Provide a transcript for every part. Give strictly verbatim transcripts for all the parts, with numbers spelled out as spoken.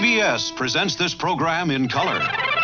B S presents this program in color.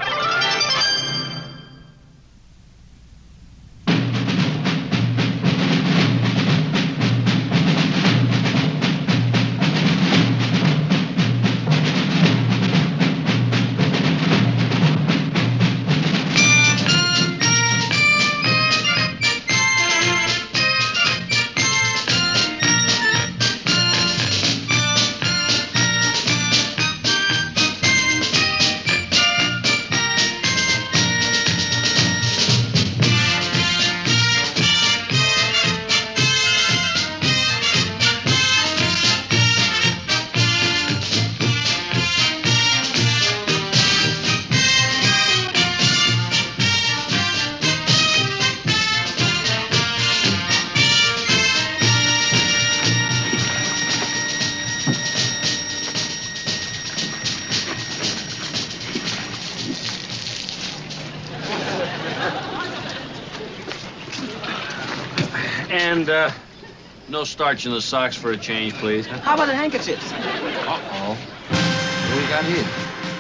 And, uh, no starch in the socks for a change, please. How about the handkerchiefs? Uh-oh. What do we got here?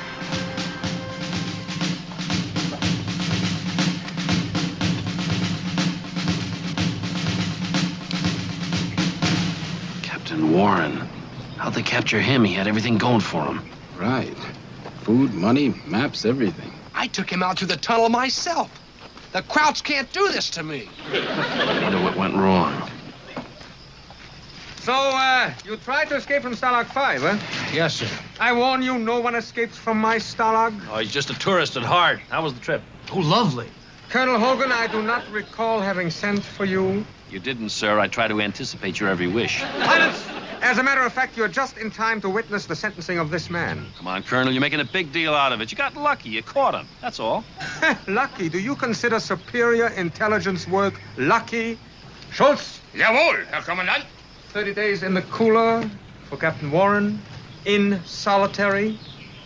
Captain Warren. How'd they capture him? He had everything going for him. Right. Food, money, maps, everything. I took him out to the tunnel myself. The Krauts can't do this to me. I wonder what went wrong. So, uh, you tried to escape from Stalag five, huh? Yes, sir. I warn you, no one escapes from my Stalag. Oh, he's just a tourist at heart. How was the trip? Oh, lovely. Colonel Hogan, I do not recall having sent for you. You didn't, sir. I try to anticipate your every wish. Silence! As a matter of fact, you're just in time to witness the sentencing of this man. Come on, Colonel. You're making a big deal out of it. You got lucky. You caught him. That's all. Lucky? Do you consider superior intelligence work lucky? Schultz? Jawohl, Herr Kommandant. thirty days in the cooler for Captain Warren. In solitary.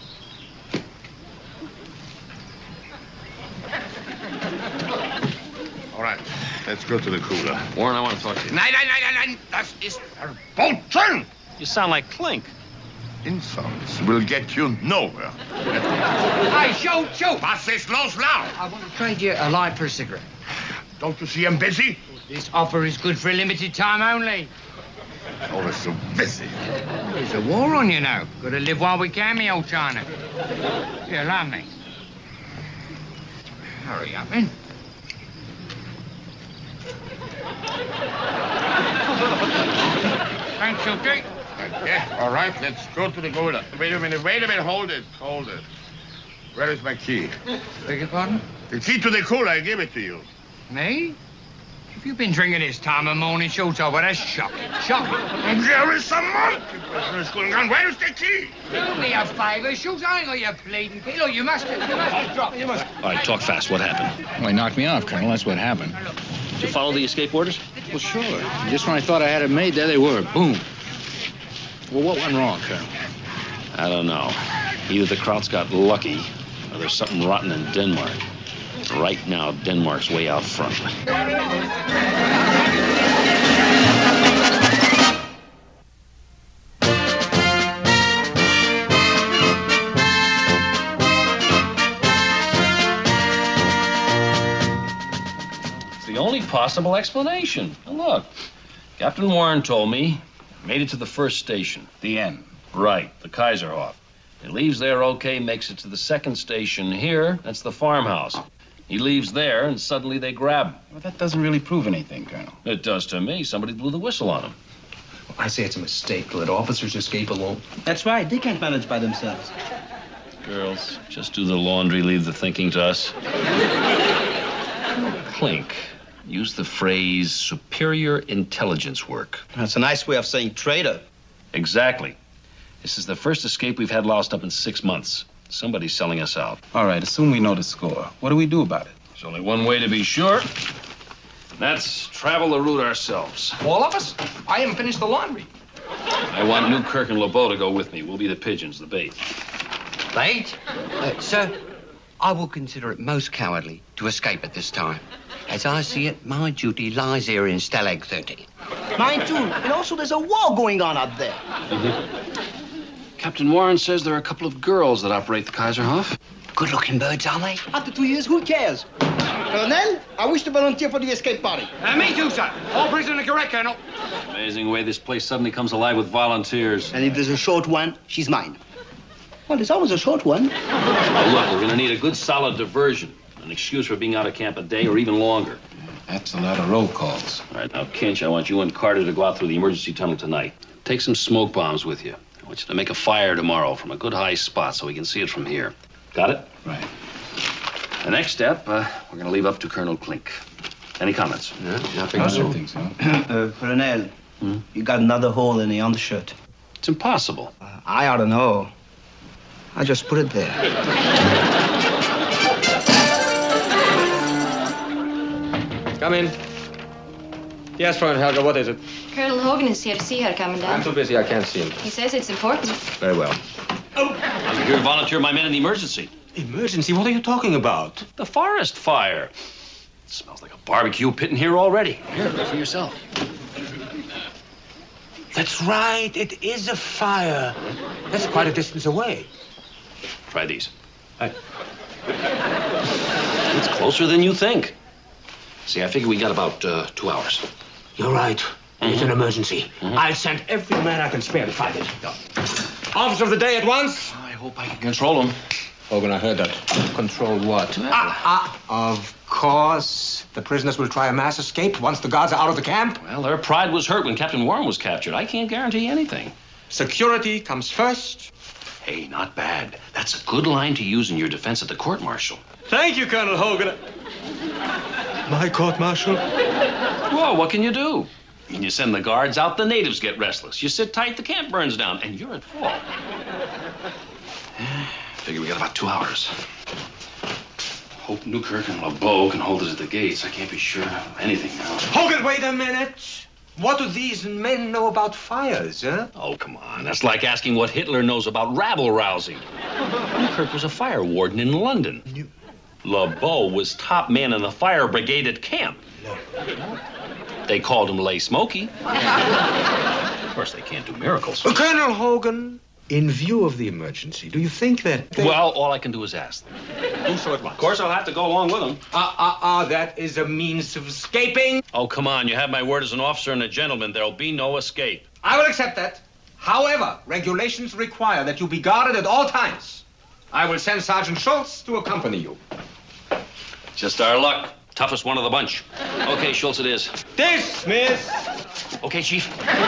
All right, let's go to the cooler. Warren, I want to talk to you. Nein, nein, nein, nein, nein, das ist verboten. You sound like Clink. Insults will get you nowhere. Hey, shoot, shoot. Was ist los now? I want to trade you a light for a cigarette. Don't you see I'm busy? This offer is good for a limited time only. Always so busy. There's a war on, you know. Got to live while we can, me old China. Here, allow me. Hurry up, then. Thanks, Silky. Yeah, all right, let's go to the cooler. Wait a minute, wait a minute, hold it, hold it. Where is my key? Beg your pardon? The key to the cooler, I give it to you. Me? Have you been drinking this time of morning, Schultz? Oh, well, that's shocking. Shocking. There is some monkey business going on. Where is the key? Do me a favor, Schultz. I ain't got your bleeding key. Look, you must have, you must have dropped it. All right, talk fast. What happened? Well, he knocked me off, Colonel. That's what happened. Did you follow the escape orders? Well, sure. Just when I thought I had it made, there they were. Boom. Well, what went wrong, Colonel? I don't know. Either the Krauts got lucky, or there's something rotten in Denmark. Right now, Denmark's way out front. It's the only possible explanation. Now look, Captain Warren told me, made it to the first station. The end. Right, the Kaiserhof. He leaves there okay, makes it to the second station here. That's the farmhouse. He leaves there, and suddenly they grab him. Well, that doesn't really prove anything, Colonel. It does to me. Somebody blew the whistle on him. I say it's a mistake. Let officers escape alone. That's right. They can't manage by themselves. Girls, just do the laundry, leave the thinking to us. Clink used the phrase superior intelligence work. That's a nice way of saying traitor. Exactly. This is the first escape we've had lost up in six months. Somebody's selling us out. All right, assume we know the score. What do we do about it? There's only one way to be sure. That's travel the route ourselves. All of us? I haven't finished the laundry. I want Newkirk and LeBeau to go with me. We'll be the pigeons, the bait. Bait? Uh, sir, I will consider it most cowardly to escape at this time. As I see it, my duty lies here in Stalag thirty. Mine too. And also there's a war going on up there. Mm-hmm. Captain Warren says there are a couple of girls that operate the Kaiserhof. Good-looking birds, are they? After two years, who cares? Colonel, I wish to volunteer for the escape party. Uh, me too, sir. All prisoner correct, Colonel. Amazing way this place suddenly comes alive with volunteers. And if there's a short one, she's mine. Well, there's always a short one. Now, look, we're going to need a good, solid diversion. An excuse for being out of camp a day or even longer. That's a lot of roll calls. All right, now, Kinch, I want you and Carter to go out through the emergency tunnel tonight. Take some smoke bombs with you. I want you to make a fire tomorrow from a good high spot so we can see it from here. Got it? Right. The next step, uh, we're going to leave up to Colonel Klink. Any comments? No, nothing I at all. don't think so. uh, Colonel, Hmm? you got another hole in the undershirt. It's impossible. Uh, I ought to know. I just put it there. Come in. Yes, Freund Helga, what is it? Colonel Hogan is here to see her, Commandant. I'm too busy, I can't see him. He says it's important. Very well. I'm here to volunteer my men in the emergency. Emergency? What are you talking about? The forest fire. It smells like a barbecue pit in here already. Here, look for yourself. That's right, it is a fire. That's quite a distance away. Try these. I... It's closer than you think. See, I figure we got about uh, two hours. You're right. Mm-hmm. It's an emergency. Mm-hmm. I'll send every man I can spare to fight it. Officer of the day at once. I hope I can control them. Hogan, I heard that. Control what? Ah, ah, of course. The prisoners will try a mass escape once the guards are out of the camp. Well, their pride was hurt when Captain Warren was captured. I can't guarantee anything. Security comes first. Hey, not bad. That's a good line to use in your defense at the court-martial. Thank you, Colonel Hogan. My court-martial? Well, what can you do? When you send the guards out, the natives get restless. You sit tight, the camp burns down, and you're at fault. Figure we got about two hours. Hope Newkirk and LeBeau can hold us at the gates. I can't be sure of anything now. Hogan, wait a minute. What do these men know about fires, huh? Oh, come on. That's like asking what Hitler knows about rabble-rousing. Newkirk was a fire warden in London. New- LeBeau was top man in the fire brigade at camp. They called him Lay Smokey. Of course, they can't do miracles. Uh, Colonel Hogan, in view of the emergency, do you think that... They... Well, all I can do is ask them. Do so at once. Of course, I'll have to go along with them. Ah, ah, ah, that is a means of escaping. Oh, come on. You have my word as an officer and a gentleman. There'll be no escape. I will accept that. However, regulations require that you be guarded at all times. I will send Sergeant Schultz to accompany you. Just our luck. Toughest one of the bunch. Okay, Schultz it is. Dismiss. Okay, Chief.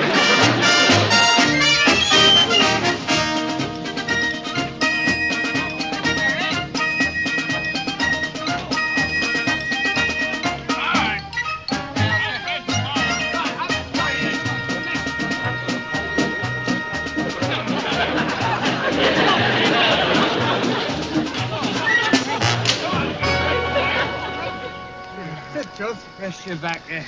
Rest your back there.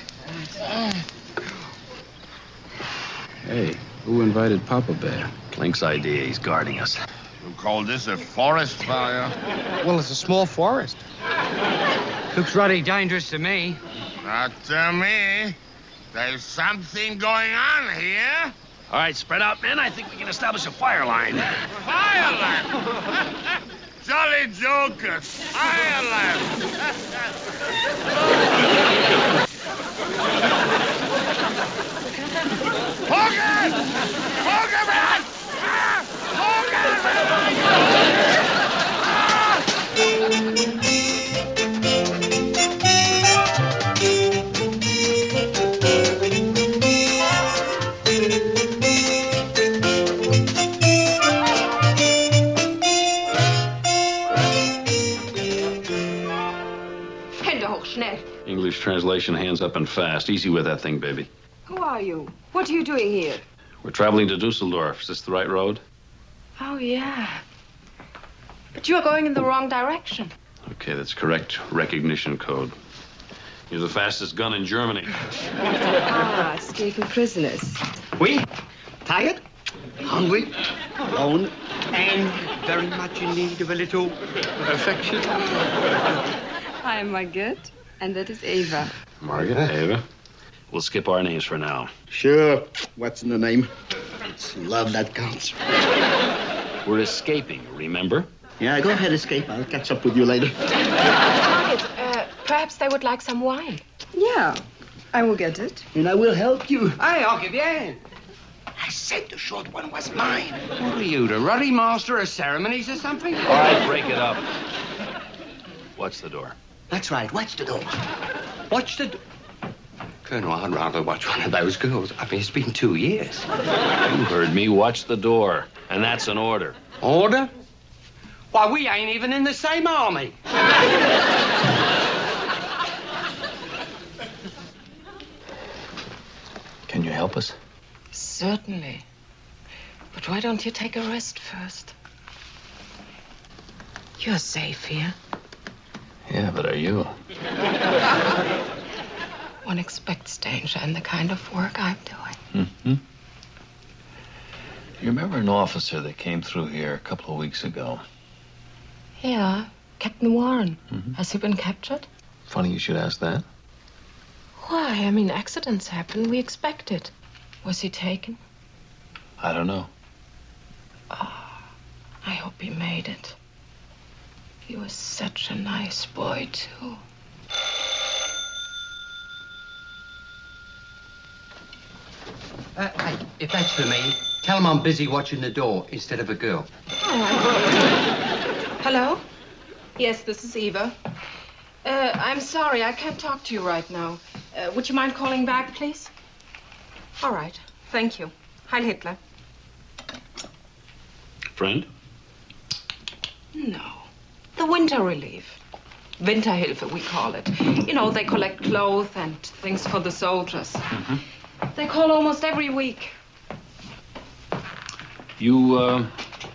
Hey, who invited Papa Bear? Klink's idea. He's guarding us. You call this a forest fire? Well, it's a small forest. Looks really dangerous to me. Not to me. There's something going on here. All right, spread out, men. I think we can establish a fire line. Fire line? Jolly jokers. Fire line. Hogan! Hogan, man! Ah! Hogan! Hände hoch, schnell. English translation, hands up and fast. Easy with that thing, baby. Who are you? What are you doing here? We're traveling to Dusseldorf. Is this the right road? Oh, yeah. But you are going in the wrong direction. Okay, that's correct recognition code. You're the fastest gun in Germany. Ah, escaping prisoners. We? Tired? Hungry? Alone? And very much in need of a little affection? I am Margaret, and that is Ava. Margaret? Ava? We'll skip our names for now. Sure. What's in the name? It's love that counts. We're escaping, remember? Yeah, go ahead, escape. I'll catch up with you later. Margaret, uh, perhaps they would like some wine. Yeah, I will get it. And I will help you. Hey, I'll give you a hand. I said the short one was mine. What are you, the ruddy master of ceremonies or something? All right, break it up. Watch the door. That's right. Watch the door. Watch the... Colonel, I'd rather watch one of those girls. I mean, it's been two years. You heard me. Watch the door. And that's an order. Order? Why, we ain't even in the same army. Can you help us? Certainly. But why don't you take a rest first? You're safe here. Yeah, but are you? One expects danger in the kind of work I'm doing. Mm-hmm. You remember an officer that came through here a couple of weeks ago? Yeah, Captain Warren. Mm-hmm. Has he been captured? Funny you should ask that. Why? I mean, accidents happen. We expect it. Was he taken? I don't know. Oh, I hope he made it. He was such a nice boy, too. Uh, hey, if that's for me, tell him I'm busy watching the door instead of a girl. All right. Hello? Yes, this is Eva. Uh, I'm sorry, I can't talk to you right now. Uh, would you mind calling back, please? All right. Thank you. Heil Hitler. Friend? No. The winter relief. Winterhilfe, we call it. You know, they collect clothes and things for the soldiers. Mm-hmm. They call almost every week. You, uh...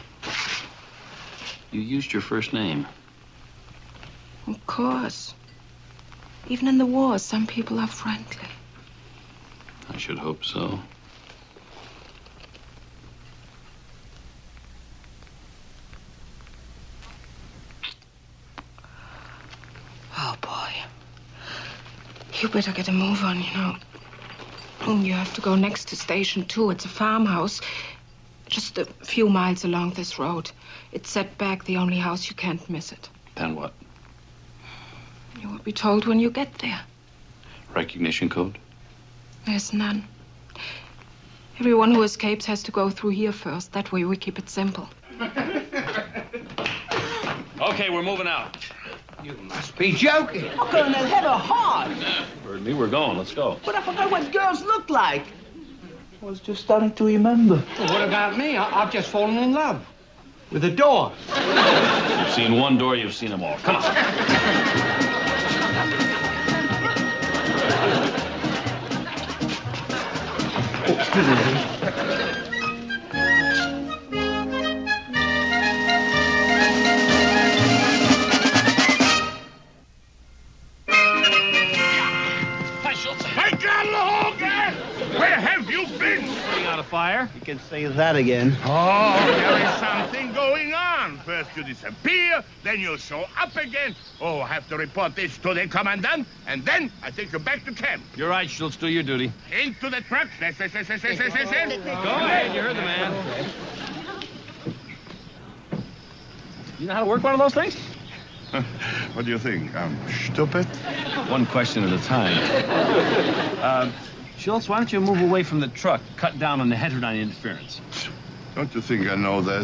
You used your first name. Of course. Even in the war, some people are friendly. I should hope so. Oh, boy. You better get a move on, you know. You have to go next to Station Two. It's a farmhouse. Just a few miles along this road. It's set back, the only house you can't miss it. Then what? You will be told when you get there. Recognition code? There's none. Everyone who escapes has to go through here first. That way we keep it simple. Okay, we're moving out. You must be joking. Oh, Colonel, have a heart. Heard me, we're going. Let's go. But I forgot what girls look like. I was just starting to remember. Well, what about me? I- I've just fallen in love with a door. You've seen one door, you've seen them all. Come on. Where have you been? Putting out a fire. You can say that again. Oh, there is something going on. First you disappear, then you show up again. Oh, I have to report this to the commandant, and then I take you back to camp. You're right, Schultz. Do your duty. Into the truck. Yes, yes, yes, yes, yes, yes, yes, yes. Go ahead. You heard the man. You know how to work one of those things? What do you think? I'm stupid? One question at a time. Uh, Schultz, why don't you move away from the truck? Cut down on the heterodyne interference. Don't you think I know that?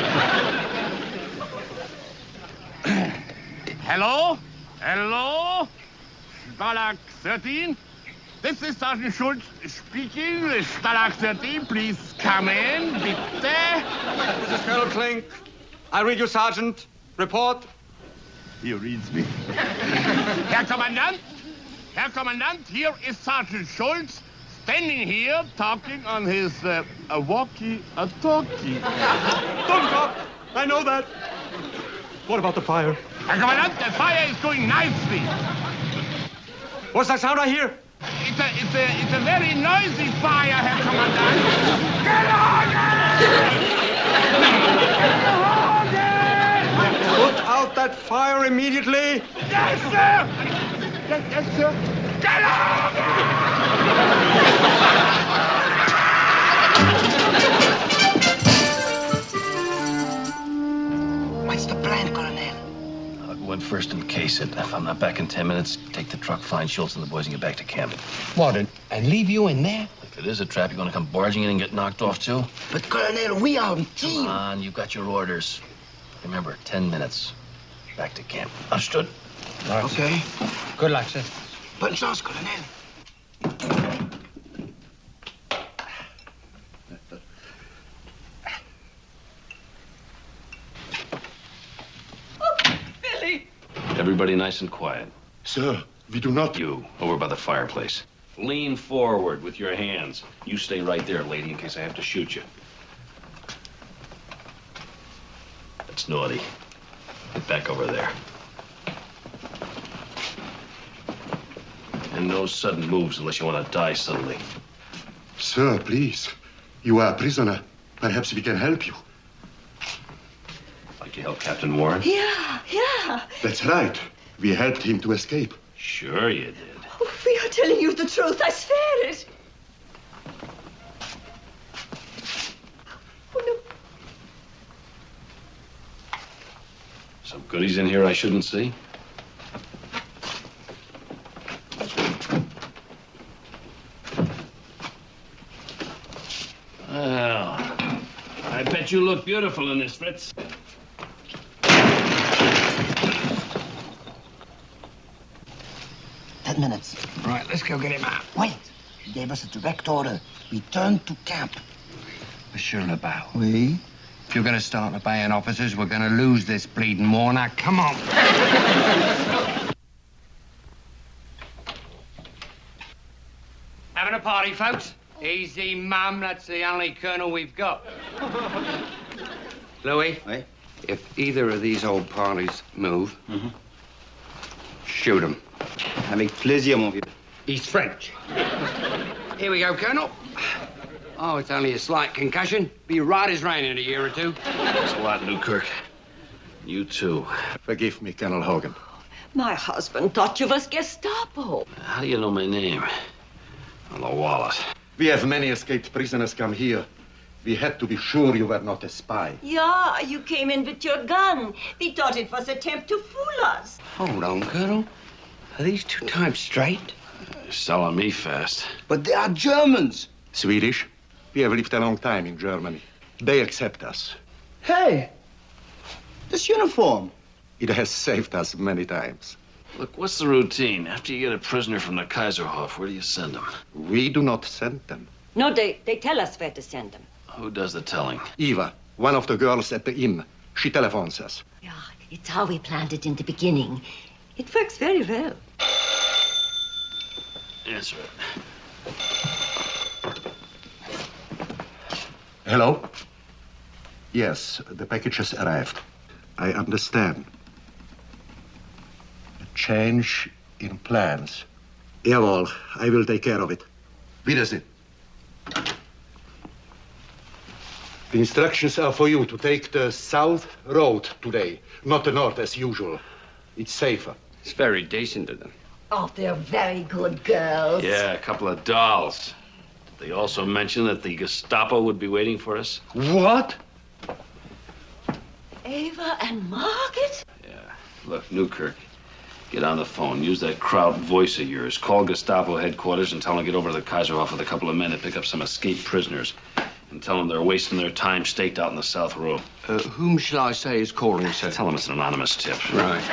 Hello? Hello? Stalag thirteen? This is Sergeant Schultz speaking. Stalag thirteen, please come in, bitte. This is Colonel Klink. I read you, Sergeant. Report. He reads me. Herr Kommandant, Herr Kommandant, here is Sergeant Schultz standing here talking on his uh, a walkie-a-talkie. Don't talk. I know that. What about the fire? Herr Kommandant, the fire is going nicely. What's that sound I hear? It's a, it's a, it's a very noisy fire, Herr Kommandant. Get on! Put out that fire immediately. Yes, sir! Yes, yes, sir. Get on! first and case it. If I'm not back in ten minutes, take the truck, find Schultz and the boys, and get back to camp. What, and, and leave you in there? If it is a trap, you're going to come barging in and get knocked off, too? But, Colonel, we are a team. Come on, you've got your orders. Remember, ten minutes. Back to camp. Understood? Right. Okay. Good luck, sir. Bonne chance, Colonel. Everybody nice and quiet. Sir, we do not... You, over by the fireplace. Lean forward with your hands. You stay right there, lady, in case I have to shoot you. That's naughty. Get back over there. And no sudden moves unless you want to die suddenly. Sir, please. You are a prisoner. Perhaps we can help you. Like you helped Captain Warren? Yeah, yeah. That's right. We helped him to escape. Sure you did. Oh, we are telling you the truth. I swear it. Oh, no. Some goodies in here I shouldn't see? Well, I bet you look beautiful in this, Fritz. Ten minutes. Right, let's go get him out. Wait. He gave us a direct order. Return to camp. Monsieur Lebel. Oui? If you're going to start obeying officers, we're going to lose this bleeding war. Now, come on. Having a party, folks? Easy, Mum. That's the only colonel we've got. Louis, Oui? if either of these old parties move, Mm-hmm. shoot them. Avec plaisir, mon vieux. He's French. Here we go, Colonel. Oh, it's only a slight concussion. Be right as rain in a year or two. Thanks a lot, Newkirk. You too. Forgive me, Colonel Hogan. My husband thought you was Gestapo. How do you know my name? On the wallet. We have many escaped prisoners come here. We had to be sure you were not a spy. Yeah, you came in with your gun. We thought it was an attempt to fool us. Hold on, Colonel. Are these two types straight? You're selling me fast. But they are Germans. Swedish? We have lived a long time in Germany. They accept us. Hey, this uniform. It has saved us many times. Look, what's the routine? After you get a prisoner from the Kaiserhof, where do you send them? We do not send them. No, they, they tell us where to send them. Who does the telling? Eva, one of the girls at the inn. She telephones us. Yeah, it's how we planned it in the beginning. It works very well. Answer it. Hello? Yes, the package has arrived. I understand. A change in plans. Jawohl, I will take care of it. Wiedersehen. The instructions are for you to take the south road today, not the north as usual. It's safer. It's very decent of them. Oh, they're very good girls. Yeah, a couple of dolls. Did they also mention that the Gestapo would be waiting for us? What? Ava and Margaret? Yeah. Look, Newkirk, get on the phone. Use that crowd voice of yours. Call Gestapo headquarters and tell them to get over to the Kaiserhof with a couple of men and pick up some escaped prisoners. And tell them they're wasting their time staked out in the South Road. Uh, whom shall I say is calling, sir? Tell them it's an anonymous tip. Right.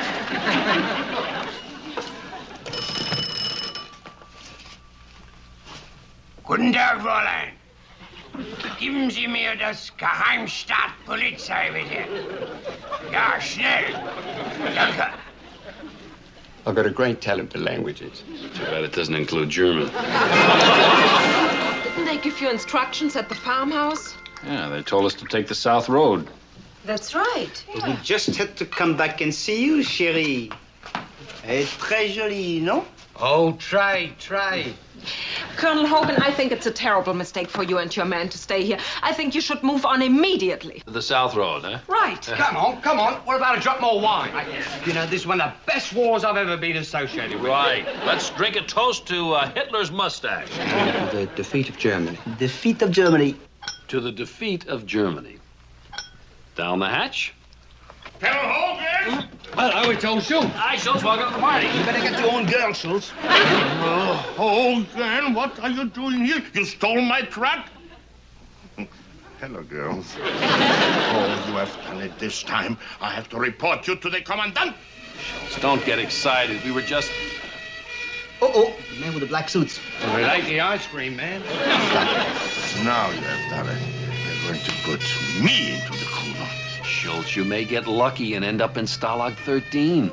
Guten Tag, Fräulein. Geben Sie mir das Geheimstaatpolizei, bitte. Ja, schnell. Danke. I've got a great talent for languages. Too bad it doesn't include German. Didn't they give you instructions at the farmhouse? Yeah, they told us to take the South Road. That's right. We just had to come back and see you, chérie. It's très joli, no? Oh, try, try. Colonel Hogan, I think it's a terrible mistake for you and your man to stay here. I think you should move on immediately. The South Road, huh? Right. Come on, come on. What about a drop more wine? You know, this is one of the best wars I've ever been associated with. Right. Let's drink a toast to uh, Hitler's mustache. The defeat of Germany. Defeat of Germany. To the defeat of Germany. Down the hatch. Colonel Hogan! Well, I would tell Schultz. Hi, Schultz. Welcome to the party. You better get your own girl, Schultz. Uh, Hogan, what are you doing here? You stole my truck? Hello, girls. Oh, you have done it this time. I have to report you to the commandant. Schultz, don't get excited. We were just... Uh-oh, the man with the black suits. I like the ice cream, man. Now you have done it. You're going to put me into the cooler. Schultz, you may get lucky and end up in Stalag thirteen.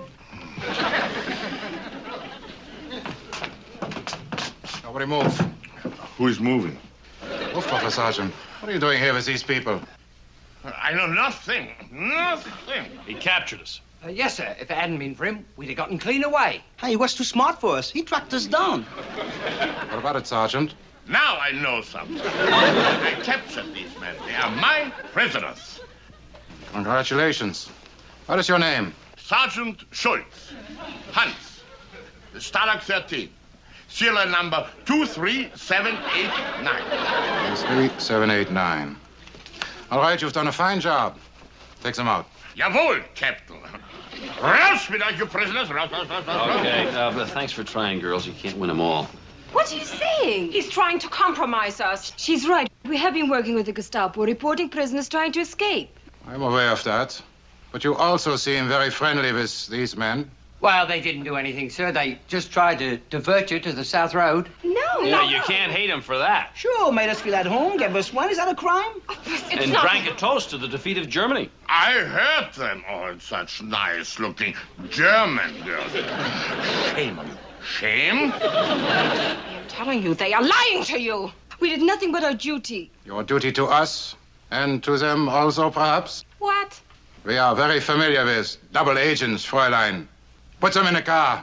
Nobody move. Who is moving? Luftwaffe, Sergeant. What are you doing here with these people? I know nothing. Nothing. He captured us. Uh, yes, sir. If it hadn't been for him, we'd have gotten clean away. Hey, he was too smart for us. He tracked us down. What about it, Sergeant? Now I know something. I captured these men. They are my prisoners. Congratulations. What is your name? Sergeant Schultz. Hans. Stalag thirteen. Serial number two three seven eight nine. three seven eight nine. All right, you've done a fine job. Take them out. Jawohl, Captain. Raus mit euch, you prisoners. Raus, raus, raus, raus. Okay, uh, but thanks for trying, girls. You can't win them all. What are you saying? He's trying to compromise us. She's right. We have been working with the Gestapo, reporting prisoners trying to escape. I'm aware of that. But you also seem very friendly with these men. Well, they didn't do anything, sir. They just tried to divert you to the South Road. No, Yeah, no. you can't hate him for that. Sure, made us feel at home, gave us one. Is that a crime? It's And not... drank a toast to the defeat of Germany. I heard them all such nice-looking German girls. Shame on you. Shame? I'm telling you, they are lying to you. We did nothing but our duty. Your duty to us, and to them also, perhaps. What? We are very familiar with double agents, Fräulein. Put them in the car.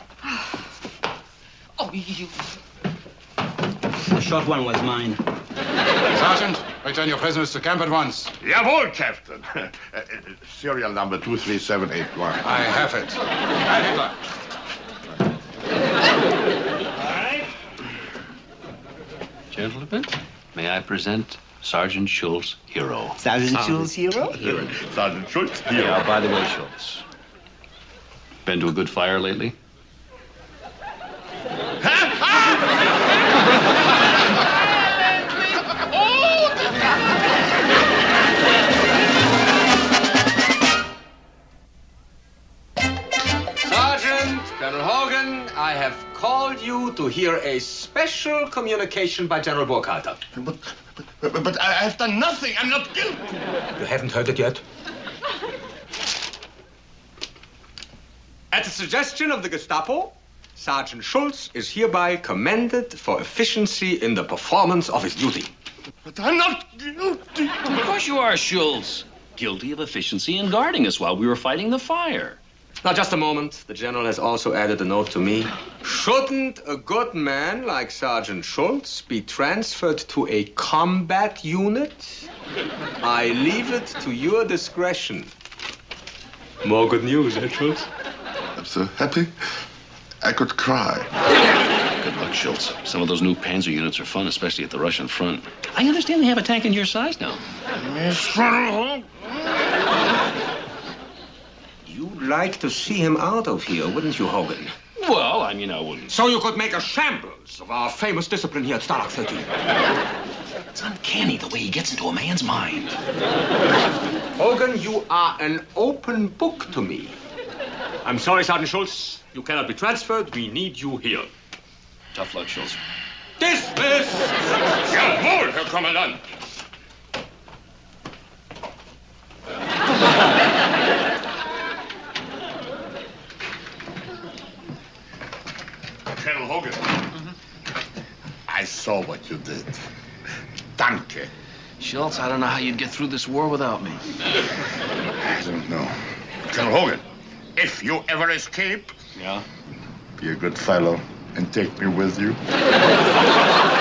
Oh, you... The short one was mine. Sergeant, return your prisoners to camp at once. Jawohl, Captain. Uh, uh, serial number two three seven eight one. I have it. Herr Hitler. All right. Gentlemen, may I present Sergeant Schultz, hero. Sergeant Schultz, hero? Hero. Sergeant Schultz, hero. Yeah, by the way, Schultz. Been to a good fire lately? Sergeant, Colonel Hogan, I have called you to hear a special communication by General Burkhalter. But, but, but I have done nothing. I'm not guilty. You haven't heard it yet? At the suggestion of the Gestapo, Sergeant Schultz is hereby commended for efficiency in the performance of his duty. But I'm not guilty. Of course you are, Schultz. Guilty of efficiency in guarding us while we were fighting the fire. Now, just a moment. The general has also added a note to me. Shouldn't a good man like Sergeant Schultz be transferred to a combat unit? I leave it to your discretion. More good news, eh, Schultz? I'm so happy I could cry. Good luck, Schultz. Some of those new Panzer units are fun, especially at the Russian front. I understand they have a tank in your size now. You'd like to see him out of here, wouldn't you, Hogan? Well, I mean, I wouldn't. So you could make a shambles of our famous discipline here at Stalag thirteen. It's uncanny the way he gets into a man's mind. Hogan, you are an open book to me. I'm sorry, Sergeant Schultz. You cannot be transferred. We need you here. Tough luck, Schultz. Dismiss! Jawohl, Herr Kommandant. Colonel Hogan, I saw what you did. Danke. Schultz, I don't know how you'd get through this war without me. I don't know. Colonel Hogan, if you ever escape, Yeah? be a good fellow and take me with you.